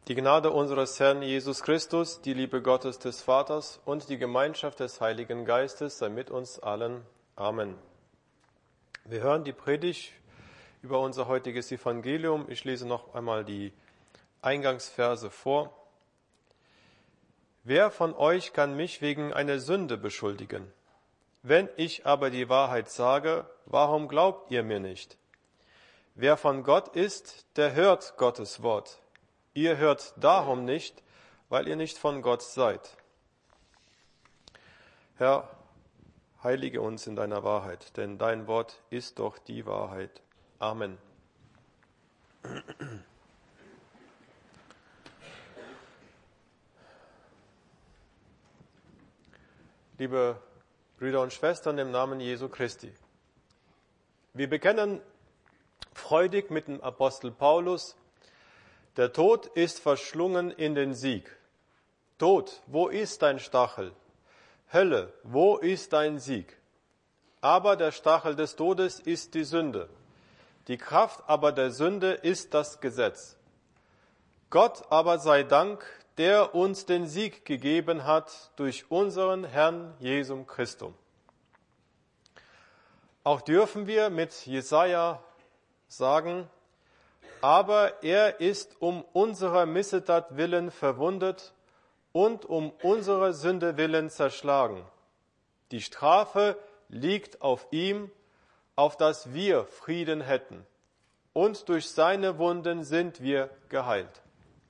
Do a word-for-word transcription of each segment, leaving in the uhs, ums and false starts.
Die Gnade unseres Herrn Jesus Christus, die Liebe Gottes des Vaters und die Gemeinschaft des Heiligen Geistes sei mit uns allen. Amen. Wir hören die Predigt über unser heutiges Evangelium. Ich lese noch einmal die Eingangsverse vor. Wer von euch kann mich wegen einer Sünde beschuldigen? Wenn ich aber die Wahrheit sage, warum glaubt ihr mir nicht? Wer von Gott ist, der hört Gottes Wort. Ihr hört darum nicht, weil ihr nicht von Gott seid. Herr, heilige uns in deiner Wahrheit, denn dein Wort ist doch die Wahrheit. Amen. Liebe Brüder und Schwestern im Namen Jesu Christi, wir bekennen freudig mit dem Apostel Paulus: Der Tod ist verschlungen in den Sieg. Tod, wo ist dein Stachel? Hölle, wo ist dein Sieg? Aber der Stachel des Todes ist die Sünde. Die Kraft aber der Sünde ist das Gesetz. Gott aber sei Dank, der uns den Sieg gegeben hat durch unseren Herrn Jesum Christum. Auch dürfen wir mit Jesaja sagen: Aber er ist um unserer Missetat willen verwundet und um unserer Sünde willen zerschlagen. Die Strafe liegt auf ihm, auf dass wir Frieden hätten. Und durch seine Wunden sind wir geheilt.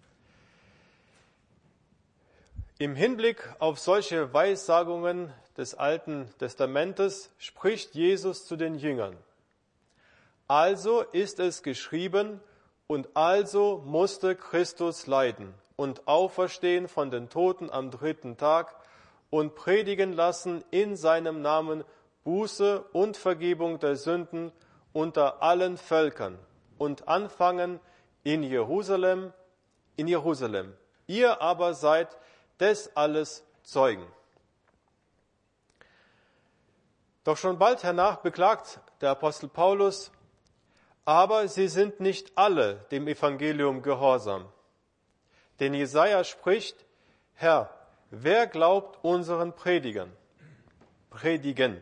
Im Hinblick auf solche Weissagungen des Alten Testamentes spricht Jesus zu den Jüngern: Also ist es geschrieben, und also musste Christus leiden und auferstehen von den Toten am dritten Tag und predigen lassen in seinem Namen Buße und Vergebung der Sünden unter allen Völkern und anfangen in Jerusalem, in Jerusalem. Ihr aber seid des alles Zeugen. Doch schon bald hernach beklagt der Apostel Paulus: Aber sie sind nicht alle dem Evangelium gehorsam. Denn Jesaja spricht: Herr, wer glaubt unseren Predigern? Predigen.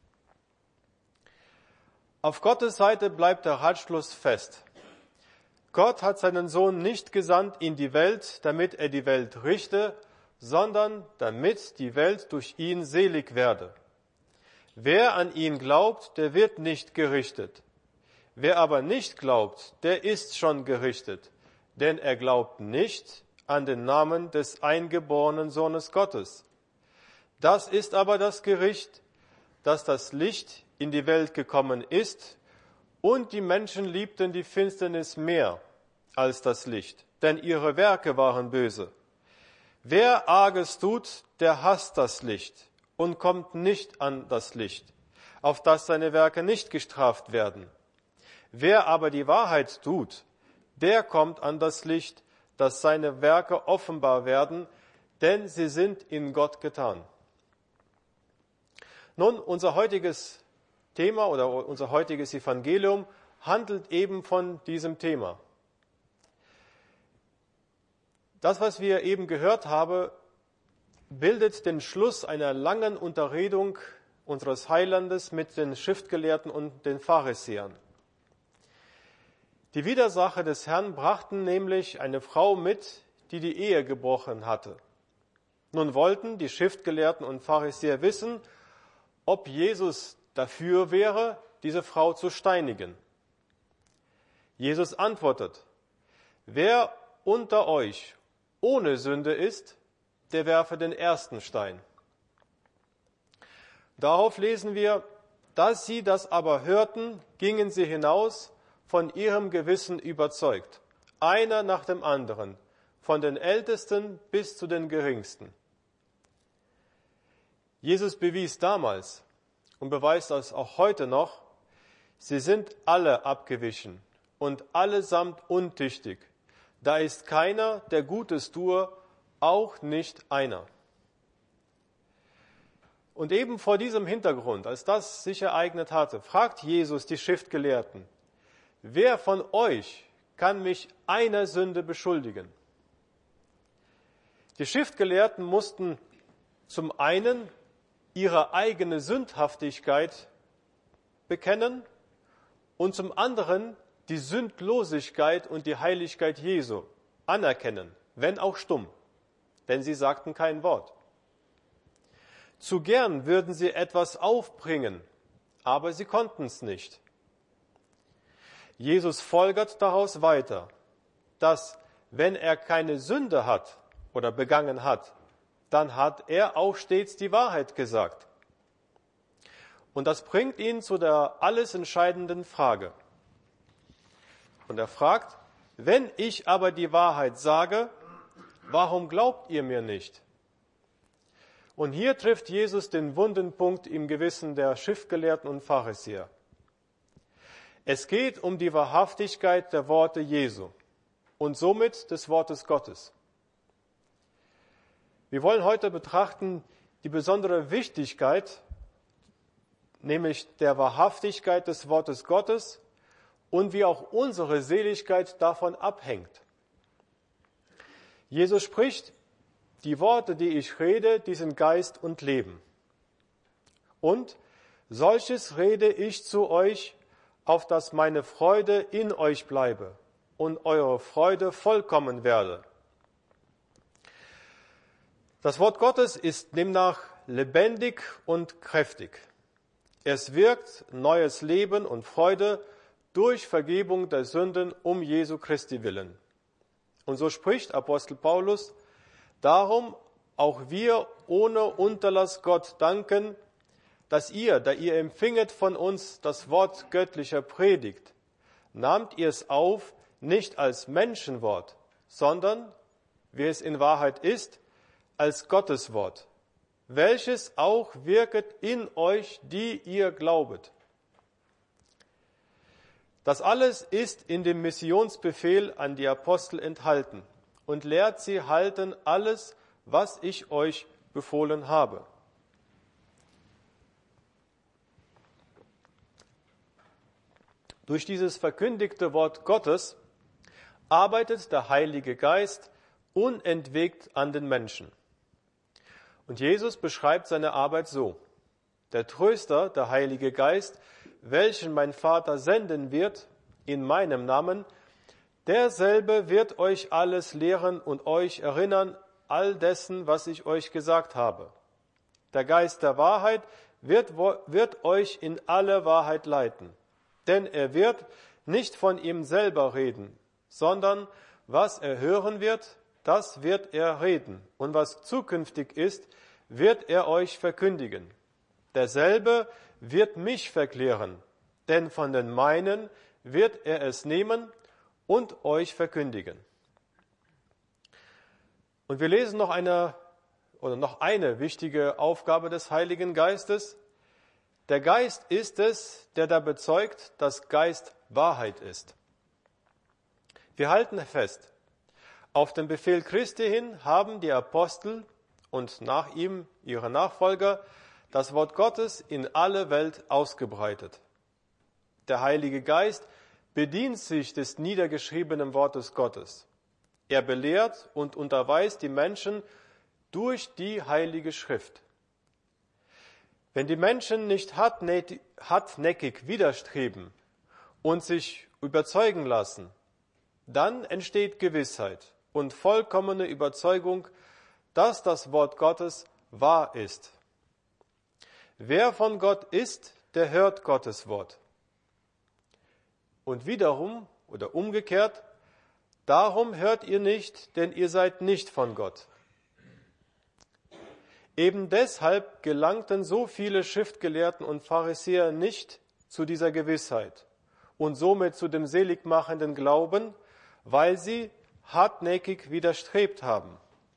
Auf Gottes Seite bleibt der Ratschluss fest. Gott hat seinen Sohn nicht gesandt in die Welt, damit er die Welt richte, sondern damit die Welt durch ihn selig werde. Wer an ihn glaubt, der wird nicht gerichtet. Wer aber nicht glaubt, der ist schon gerichtet, denn er glaubt nicht an den Namen des eingeborenen Sohnes Gottes. Das ist aber das Gericht, dass das Licht in die Welt gekommen ist, und die Menschen liebten die Finsternis mehr als das Licht, denn ihre Werke waren böse. Wer Arges tut, der hasst das Licht und kommt nicht an das Licht, auf dass seine Werke nicht gestraft werden. Wer aber die Wahrheit tut, der kommt an das Licht, dass seine Werke offenbar werden, denn sie sind in Gott getan. Nun, unser heutiges Thema oder unser heutiges Evangelium handelt eben von diesem Thema. Das, was wir eben gehört haben, bildet den Schluss einer langen Unterredung unseres Heilandes mit den Schriftgelehrten und den Pharisäern. Die Widersacher des Herrn brachten nämlich eine Frau mit, die die Ehe gebrochen hatte. Nun wollten die Schriftgelehrten und Pharisäer wissen, ob Jesus dafür wäre, diese Frau zu steinigen. Jesus antwortet: Wer unter euch ohne Sünde ist, der werfe den ersten Stein. Darauf lesen wir: Da sie das aber hörten, gingen sie hinaus, von ihrem Gewissen überzeugt, einer nach dem anderen, von den Ältesten bis zu den Geringsten. Jesus bewies damals und beweist das auch heute noch: Sie sind alle abgewichen und allesamt untüchtig. Da ist keiner, der Gutes tue, auch nicht einer. Und eben vor diesem Hintergrund, als das sich ereignet hatte, fragt Jesus die Schriftgelehrten: Wer von euch kann mich einer Sünde beschuldigen? Die Schriftgelehrten mussten zum einen ihre eigene Sündhaftigkeit bekennen und zum anderen die Sündlosigkeit und die Heiligkeit Jesu anerkennen, wenn auch stumm, denn sie sagten kein Wort. Zu gern würden sie etwas aufbringen, aber sie konnten es nicht. Jesus folgert daraus weiter, dass wenn er keine Sünde hat oder begangen hat, dann hat er auch stets die Wahrheit gesagt. Und das bringt ihn zu der alles entscheidenden Frage. Und er fragt, wenn ich aber die Wahrheit sage, warum glaubt ihr mir nicht? Und hier trifft Jesus den wunden Punkt im Gewissen der Schriftgelehrten und Pharisäer. Es geht um die Wahrhaftigkeit der Worte Jesu und somit des Wortes Gottes. Wir wollen heute betrachten die besondere Wichtigkeit, nämlich der Wahrhaftigkeit des Wortes Gottes und wie auch unsere Seligkeit davon abhängt. Jesus spricht, die Worte, die ich rede, die sind Geist und Leben. Und solches rede ich zu euch, auf dass meine Freude in euch bleibe und eure Freude vollkommen werde. Das Wort Gottes ist demnach lebendig und kräftig. Es wirkt neues Leben und Freude durch Vergebung der Sünden um Jesu Christi willen. Und so spricht Apostel Paulus, darum auch wir ohne Unterlass Gott danken, dass ihr, da ihr empfinget von uns das Wort göttlicher Predigt, nahmt ihr es auf, nicht als Menschenwort, sondern, wie es in Wahrheit ist, als Gottes Wort, welches auch wirket in euch, die ihr glaubet. Das alles ist in dem Missionsbefehl an die Apostel enthalten und lehrt sie halten alles, was ich euch befohlen habe. Durch dieses verkündigte Wort Gottes arbeitet der Heilige Geist unentwegt an den Menschen. Und Jesus beschreibt seine Arbeit so: Der Tröster, der Heilige Geist, welchen mein Vater senden wird in meinem Namen, derselbe wird euch alles lehren und euch erinnern, all dessen, was ich euch gesagt habe. Der Geist der Wahrheit wird, wird euch in alle Wahrheit leiten. Denn er wird nicht von ihm selber reden, sondern was er hören wird, das wird er reden. Und was zukünftig ist, wird er euch verkündigen. Derselbe wird mich verklären, denn von den meinen wird er es nehmen und euch verkündigen. Und wir lesen noch eine, oder noch eine wichtige Aufgabe des Heiligen Geistes. Der Geist ist es, der da bezeugt, dass Geist Wahrheit ist. Wir halten fest, auf den Befehl Christi hin haben die Apostel und nach ihm ihre Nachfolger das Wort Gottes in alle Welt ausgebreitet. Der Heilige Geist bedient sich des niedergeschriebenen Wortes Gottes. Er belehrt und unterweist die Menschen durch die Heilige Schrift. Wenn die Menschen nicht hartnäckig widerstreben und sich überzeugen lassen, dann entsteht Gewissheit und vollkommene Überzeugung, dass das Wort Gottes wahr ist. Wer von Gott ist, der hört Gottes Wort. Und wiederum oder umgekehrt, darum hört ihr nicht, denn ihr seid nicht von Gott. Eben deshalb gelangten so viele Schriftgelehrten und Pharisäer nicht zu dieser Gewissheit und somit zu dem seligmachenden Glauben, weil sie hartnäckig widerstrebt haben.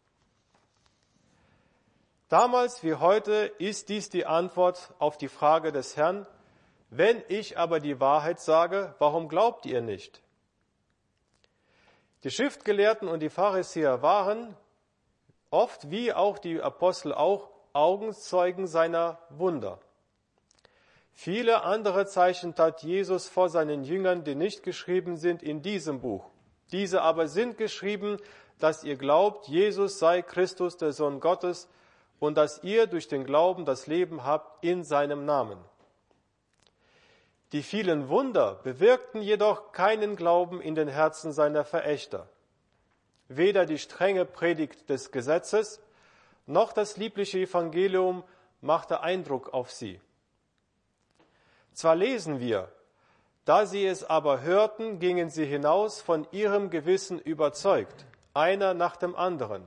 Damals wie heute ist dies die Antwort auf die Frage des Herrn: Wenn ich aber die Wahrheit sage, warum glaubt ihr nicht? Die Schriftgelehrten und die Pharisäer waren oft, wie auch die Apostel auch, Augenzeugen seiner Wunder. Viele andere Zeichen tat Jesus vor seinen Jüngern, die nicht geschrieben sind in diesem Buch. Diese aber sind geschrieben, dass ihr glaubt, Jesus sei Christus, der Sohn Gottes, und dass ihr durch den Glauben das Leben habt in seinem Namen. Die vielen Wunder bewirkten jedoch keinen Glauben in den Herzen seiner Verächter. Weder die strenge Predigt des Gesetzes noch das liebliche Evangelium machte Eindruck auf sie. Zwar lesen wir, da sie es aber hörten, gingen sie hinaus von ihrem Gewissen überzeugt, einer nach dem anderen.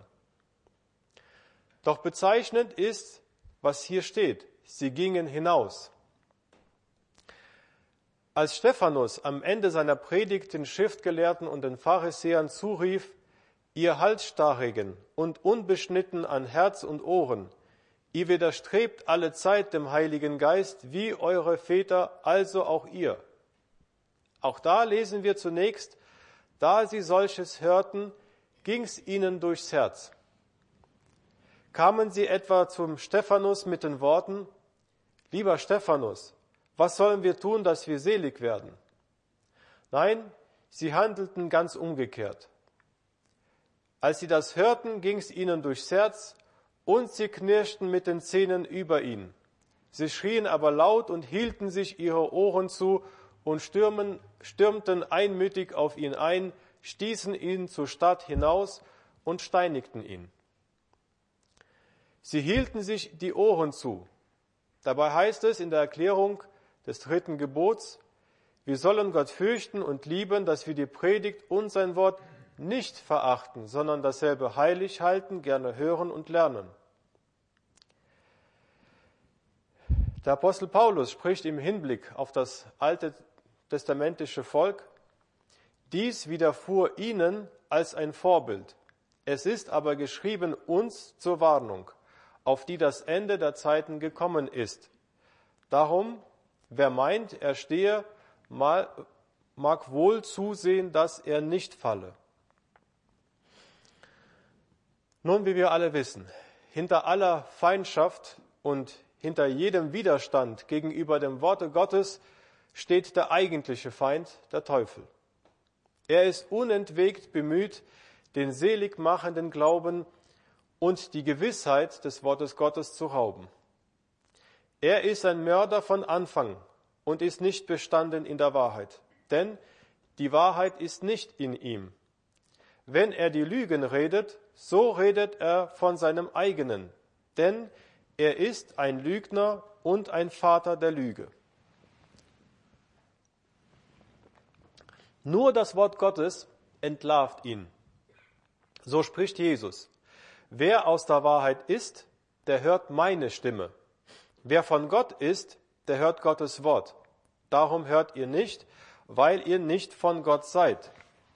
Doch bezeichnend ist, was hier steht, sie gingen hinaus. Als Stephanus am Ende seiner Predigt den Schriftgelehrten und den Pharisäern zurief, ihr Halsstarrigen und unbeschnitten an Herz und Ohren, ihr widerstrebt alle Zeit dem Heiligen Geist, wie eure Väter, also auch ihr. Auch da lesen wir zunächst, da sie solches hörten, ging's ihnen durchs Herz. Kamen sie etwa zum Stephanus mit den Worten, lieber Stephanus, was sollen wir tun, dass wir selig werden? Nein, sie handelten ganz umgekehrt. Als sie das hörten, ging's ihnen durchs Herz und sie knirschten mit den Zähnen über ihn. Sie schrien aber laut und hielten sich ihre Ohren zu und stürmen, stürmten einmütig auf ihn ein, stießen ihn zur Stadt hinaus und steinigten ihn. Sie hielten sich die Ohren zu. Dabei heißt es in der Erklärung des dritten Gebots, wir sollen Gott fürchten und lieben, dass wir die Predigt und sein Wort nicht verachten, sondern dasselbe heilig halten, gerne hören und lernen. Der Apostel Paulus spricht im Hinblick auf das alte testamentische Volk, dies widerfuhr ihnen als ein Vorbild. Es ist aber geschrieben uns zur Warnung, auf die das Ende der Zeiten gekommen ist. Darum, wer meint, er stehe, mag wohl zusehen, dass er nicht falle. Nun, wie wir alle wissen, hinter aller Feindschaft und hinter jedem Widerstand gegenüber dem Worte Gottes steht der eigentliche Feind, der Teufel. Er ist unentwegt bemüht, den seligmachenden Glauben und die Gewissheit des Wortes Gottes zu rauben. Er ist ein Mörder von Anfang und ist nicht bestanden in der Wahrheit, denn die Wahrheit ist nicht in ihm. Wenn er die Lügen redet, so redet er von seinem eigenen, denn er ist ein Lügner und ein Vater der Lüge. Nur das Wort Gottes entlarvt ihn. So spricht Jesus. Wer aus der Wahrheit ist, der hört meine Stimme. Wer von Gott ist, der hört Gottes Wort. Darum hört ihr nicht, weil ihr nicht von Gott seid.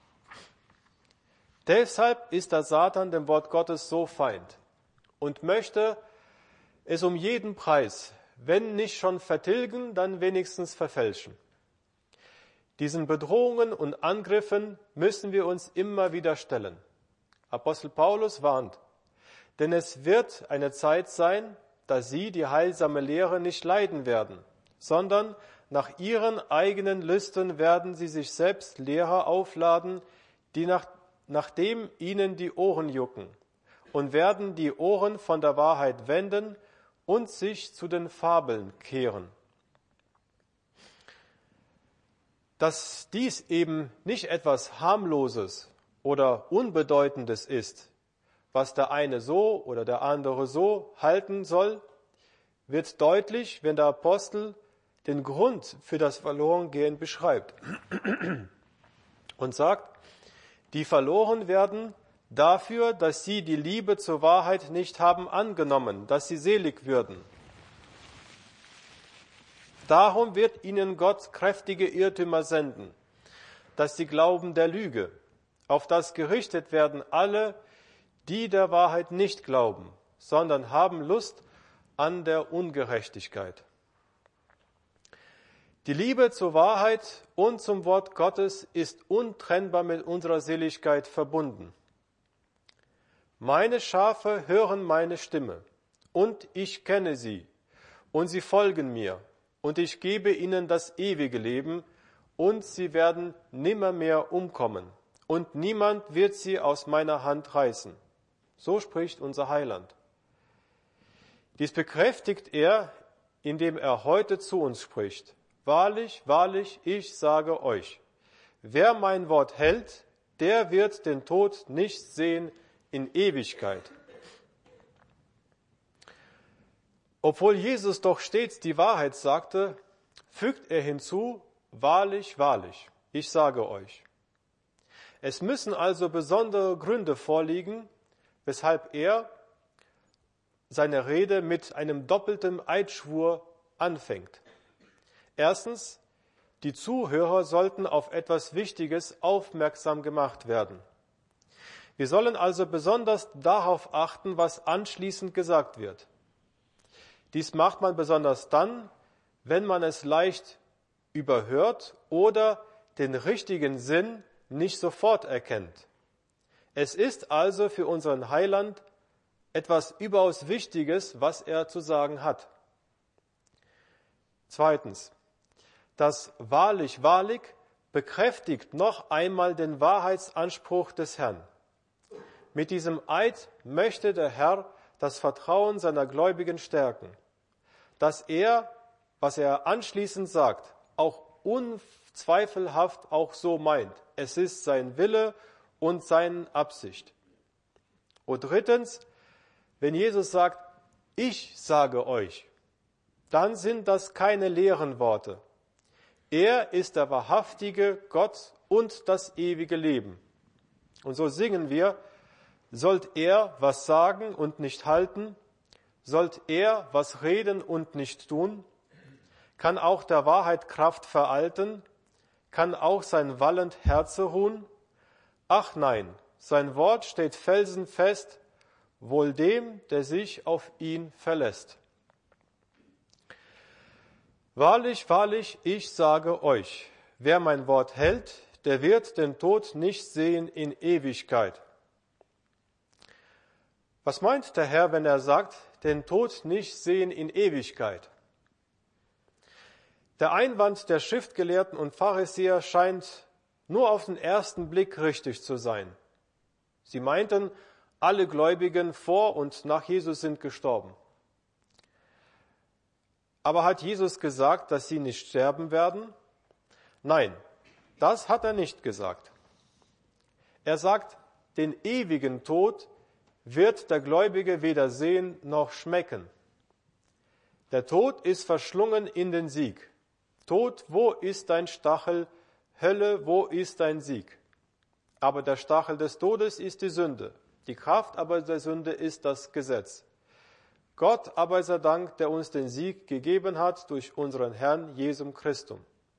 Deshalb ist der Satan dem Wort Gottes so feind und möchte es um jeden Preis, wenn nicht schon vertilgen, dann wenigstens verfälschen. Diesen Bedrohungen und Angriffen müssen wir uns immer wieder stellen. Apostel Paulus warnt, denn es wird eine Zeit sein, da sie die heilsame Lehre nicht leiden werden, sondern nach ihren eigenen Lüsten werden sie sich selbst Lehrer aufladen, die nach, nachdem ihnen die Ohren jucken, und werden die Ohren von der Wahrheit wenden und sich zu den Fabeln kehren. Dass dies eben nicht etwas Harmloses oder Unbedeutendes ist, was der eine so oder der andere so halten soll, wird deutlich, wenn der Apostel den Grund für das Verlorengehen beschreibt und sagt, die verloren werden dafür, dass sie die Liebe zur Wahrheit nicht haben angenommen, dass sie selig würden. Darum wird ihnen Gott kräftige Irrtümer senden, dass sie glauben der Lüge, auf das gerichtet werden alle, die der Wahrheit nicht glauben, sondern haben Lust an der Ungerechtigkeit. Die Liebe zur Wahrheit und zum Wort Gottes ist untrennbar mit unserer Seligkeit verbunden. Meine Schafe hören meine Stimme, und ich kenne sie, und sie folgen mir, und ich gebe ihnen das ewige Leben, und sie werden nimmermehr umkommen, und niemand wird sie aus meiner Hand reißen. So spricht unser Heiland. Dies bekräftigt er, indem er heute zu uns spricht. Wahrlich, wahrlich, ich sage euch, wer mein Wort hält, der wird den Tod nicht sehen in Ewigkeit. Obwohl Jesus doch stets die Wahrheit sagte, fügt er hinzu, wahrlich, wahrlich, ich sage euch. Es müssen also besondere Gründe vorliegen, weshalb er seine Rede mit einem doppelten Eidschwur anfängt. Erstens, die Zuhörer sollten auf etwas Wichtiges aufmerksam gemacht werden. Wir sollen also besonders darauf achten, was anschließend gesagt wird. Dies macht man besonders dann, wenn man es leicht überhört oder den richtigen Sinn nicht sofort erkennt. Es ist also für unseren Heiland etwas überaus Wichtiges, was er zu sagen hat. Zweitens, das wahrlich, wahrlich bekräftigt noch einmal den Wahrheitsanspruch des Herrn. Mit diesem Eid möchte der Herr das Vertrauen seiner Gläubigen stärken, dass er, was er anschließend sagt, auch unzweifelhaft auch so meint. Es ist sein Wille und seine Absicht. Und drittens, wenn Jesus sagt, ich sage euch, dann sind das keine leeren Worte. Er ist der wahrhaftige Gott und das ewige Leben. Und so singen wir, sollt er was sagen und nicht halten, sollt er was reden und nicht tun, kann auch der Wahrheit Kraft veralten, kann auch sein wallend Herze ruhen? Ach nein, sein Wort steht felsenfest, wohl dem, der sich auf ihn verlässt. Wahrlich, wahrlich, ich sage euch, wer mein Wort hält, der wird den Tod nicht sehen in Ewigkeit. Was meint der Herr, wenn er sagt, den Tod nicht sehen in Ewigkeit? Der Einwand der Schriftgelehrten und Pharisäer scheint nur auf den ersten Blick richtig zu sein. Sie meinten, alle Gläubigen vor und nach Jesus sind gestorben. Aber hat Jesus gesagt, dass sie nicht sterben werden? Nein, das hat er nicht gesagt. Er sagt, den ewigen Tod wird der Gläubige weder sehen noch schmecken. Der Tod ist verschlungen in den Sieg. Tod, wo ist dein Stachel? Hölle, wo ist dein Sieg? Aber der Stachel des Todes ist die Sünde. Die Kraft aber der Sünde ist das Gesetz. Gott aber sei Dank, der uns den Sieg gegeben hat durch unseren Herrn Jesum Christum.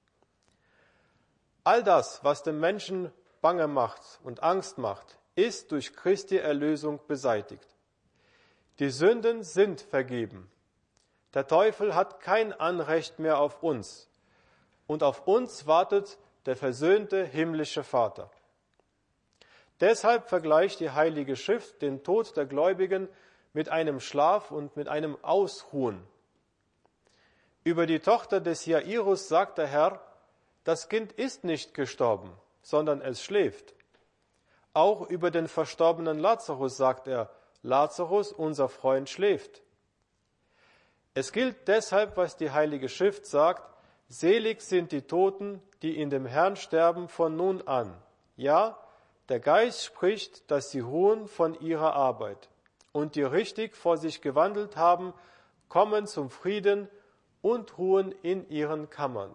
All das, was dem Menschen Bange macht und Angst macht, ist durch Christi Erlösung beseitigt. Die Sünden sind vergeben. Der Teufel hat kein Anrecht mehr auf uns. Und auf uns wartet der versöhnte himmlische Vater. Deshalb vergleicht die Heilige Schrift den Tod der Gläubigen mit einem Schlaf und mit einem Ausruhen. Über die Tochter des Jairus sagt der Herr, das Kind ist nicht gestorben, sondern es schläft. Auch über den verstorbenen Lazarus sagt er, Lazarus, unser Freund, schläft. Es gilt deshalb, was die Heilige Schrift sagt, selig sind die Toten, die in dem Herrn sterben von nun an. Ja, der Geist spricht, dass sie ruhen von ihrer Arbeit. Und die richtig vor sich gewandelt haben, kommen zum Frieden und ruhen in ihren Kammern.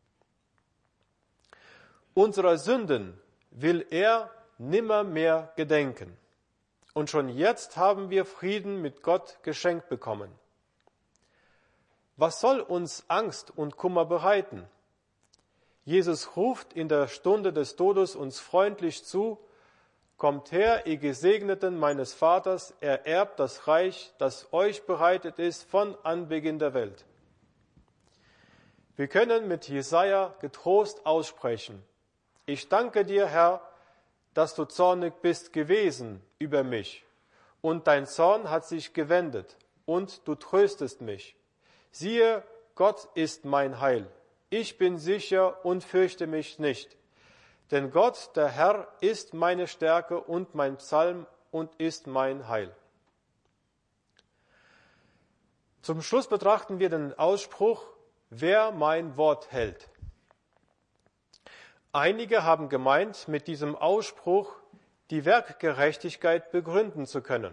Unserer Sünden will er nimmermehr gedenken. Und schon jetzt haben wir Frieden mit Gott geschenkt bekommen. Was soll uns Angst und Kummer bereiten? Jesus ruft in der Stunde des Todes uns freundlich zu, kommt her, ihr Gesegneten meines Vaters, ererbt das Reich, das euch bereitet ist von Anbeginn der Welt. Wir können mit Jesaja getrost aussprechen, ich danke dir, Herr, dass du zornig bist gewesen über mich, und dein Zorn hat sich gewendet, und du tröstest mich. Siehe, Gott ist mein Heil. Ich bin sicher und fürchte mich nicht. Denn Gott, der Herr, ist meine Stärke und mein Psalm und ist mein Heil. Zum Schluss betrachten wir den Ausspruch, wer mein Wort hält. Einige haben gemeint, mit diesem Ausspruch die Werkgerechtigkeit begründen zu können.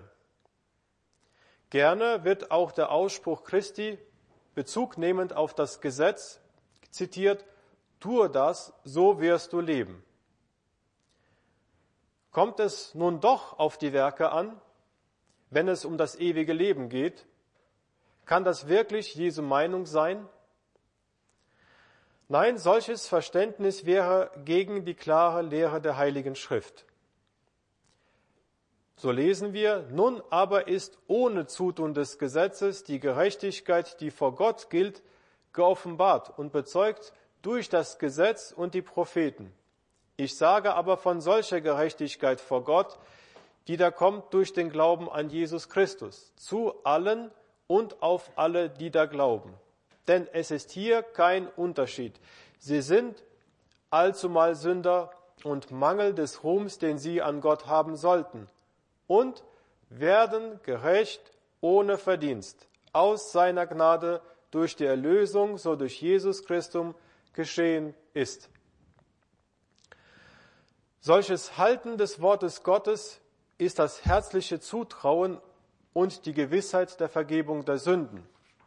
Gerne wird auch der Ausspruch Christi, bezugnehmend auf das Gesetz, zitiert, tue das, so wirst du leben. Kommt es nun doch auf die Werke an, wenn es um das ewige Leben geht? Kann das wirklich Jesu Meinung sein? Nein, solches Verständnis wäre gegen die klare Lehre der Heiligen Schrift. So lesen wir, nun aber ist ohne Zutun des Gesetzes die Gerechtigkeit, die vor Gott gilt, geoffenbart und bezeugt durch das Gesetz und die Propheten. Ich sage aber von solcher Gerechtigkeit vor Gott, die da kommt durch den Glauben an Jesus Christus, zu allen und auf alle, die da glauben. Denn es ist hier kein Unterschied. Sie sind allzumal Sünder und Mangel des Ruhms, den sie an Gott haben sollten, und werden gerecht ohne Verdienst, aus seiner Gnade durch die Erlösung, so durch Jesus Christus geschehen ist. Solches Halten des Wortes Gottes ist das herzliche Zutrauen und die Gewissheit der Vergebung der Sünden.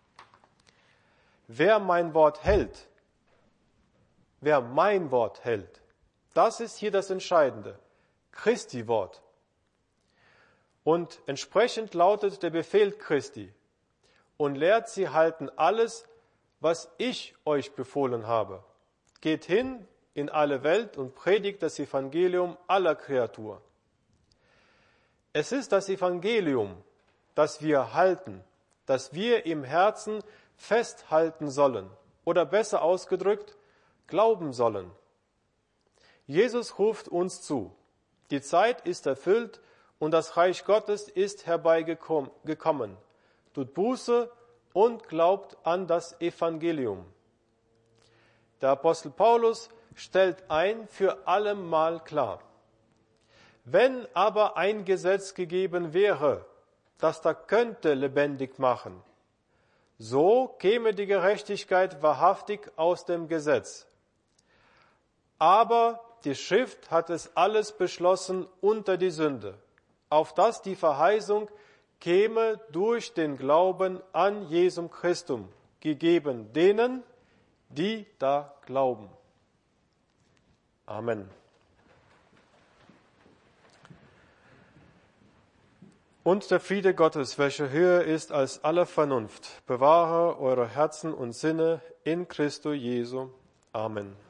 Wer mein Wort hält, wer mein Wort hält, das ist hier das Entscheidende, Christi Wort. Und entsprechend lautet der Befehl Christi, und lehrt sie halten alles, was ich euch befohlen habe. Geht hin in alle Welt und predigt das Evangelium aller Kreatur. Es ist das Evangelium, das wir halten, das wir im Herzen festhalten sollen oder besser ausgedrückt, glauben sollen. Jesus ruft uns zu. Die Zeit ist erfüllt und das Reich Gottes ist herbeigekommen. Tut Buße und glaubt an das Evangelium. Der Apostel Paulus stellt ein für allemal klar. Wenn aber ein Gesetz gegeben wäre, das da könnte lebendig machen, so käme die Gerechtigkeit wahrhaftig aus dem Gesetz. Aber die Schrift hat es alles beschlossen unter die Sünde, auf dass die Verheißung käme durch den Glauben an Jesum Christum, gegeben denen, die da glauben. Amen. Und der Friede Gottes, welcher höher ist als alle Vernunft, bewahre eure Herzen und Sinne in Christo Jesu. Amen.